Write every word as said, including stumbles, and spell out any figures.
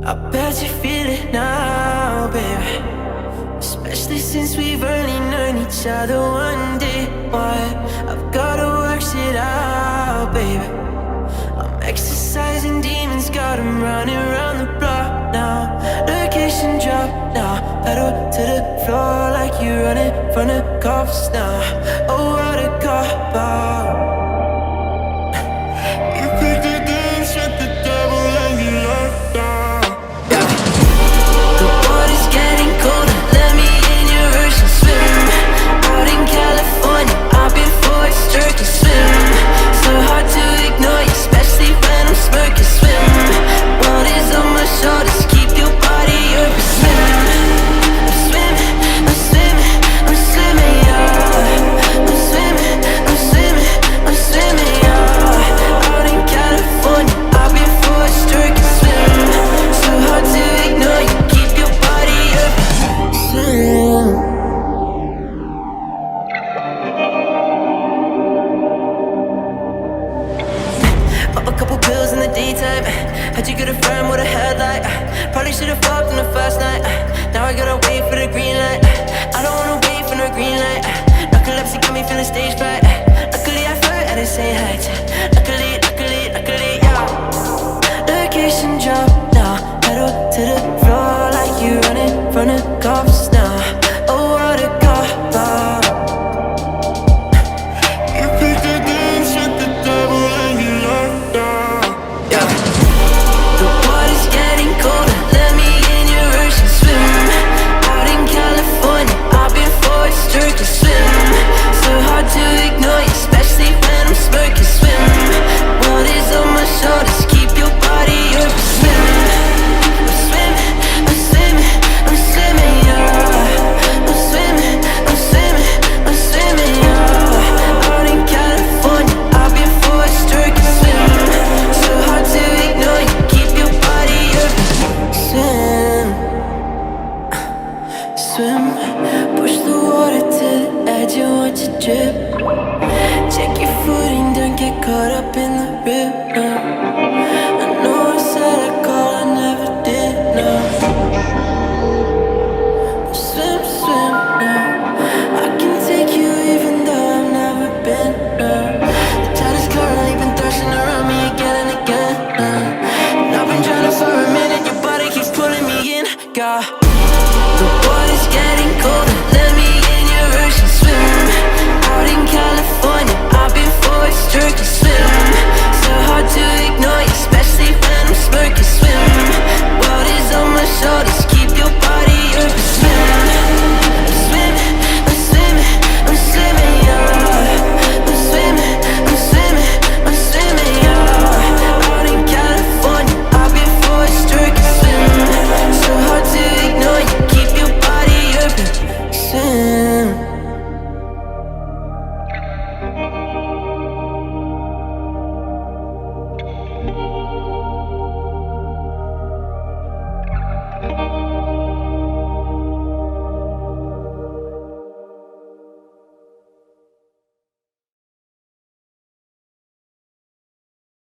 I bet you feel it now, baby. Especially since we've only known each other one day. Why? I've gotta work shit out, baby. I'm exercising demons, got 'em running around the block now. Location drop now, pedal to the floor like you running from the cops now. Oh, what a cop out. You picked the game, shut the devil and you locked down. Yeah. The water's getting colder, let me in your ocean swim. Out in California, I've been for a sturkey swim. So hard to ignore you, especially when I'm smirking swim. World is on my shoulders, keep your body open. Swim, I'm swimming, I'm swimming, I'm swimming, yeah. I'm swimming, I'm swimming, I'm swimming, yeah. Out in California, I've been for a sturkey swim. So hard to ignore you, keep your body open. Swim. Pop a couple pills in the daytime. How'd you get a friend with a headlight? Probably should've fucked on the first night. Now I gotta wait for the green light. I don't wanna wait for no green light. Narcolepsy got me feeling stage fright. Luckily I flirt at the same height. Luckily, luckily, luckily, yeah. Location drop now, pedal to the floor like you running from the cops now. Oh, what a cop out. You picked the game, shut the devil and you locked down. Yeah. The water's getting colder, let me in your ocean swim. Out in California, I've been for a sturkey swim. So hard to ignore you, especially when I'm smirking swim. World is on my shoulders, keep your body open. Swim, I'm swimming, I'm swimming, I'm swimming, yeah. I'm swimming, I'm swimming, I'm swimming, yeah. Out in California, I've been for a sturkey swim. So hard to ignore you, keep your body open. Swim, swim, push the water to the edge and watch it drip. Check your footing, don't get caught up in